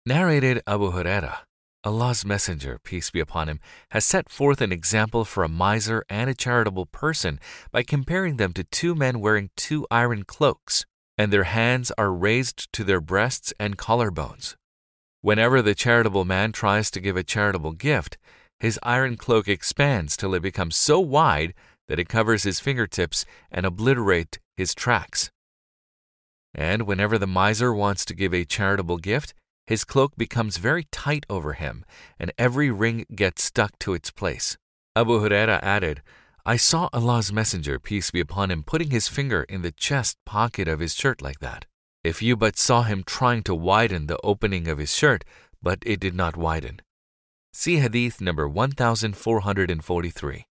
Narrated Abu Huraira, Allah's Messenger, peace be upon him, has set forth an example for a miser and a charitable person by comparing them to two men wearing two iron cloaks, and their hands are raised to their breasts and collarbones. Whenever the charitable man tries to give a charitable gift, his iron cloak expands till it becomes so wide that it covers his fingertips and obliterates his tracks. And whenever the miser wants to give a charitable gift, his cloak becomes very tight over him, and every ring gets stuck to its place. Abu Huraira added, I saw Allah's Messenger, peace be upon him, putting his finger in the chest pocket of his shirt like that. If you but saw him trying to widen the opening of his shirt, but it did not widen. See Hadith number 1443.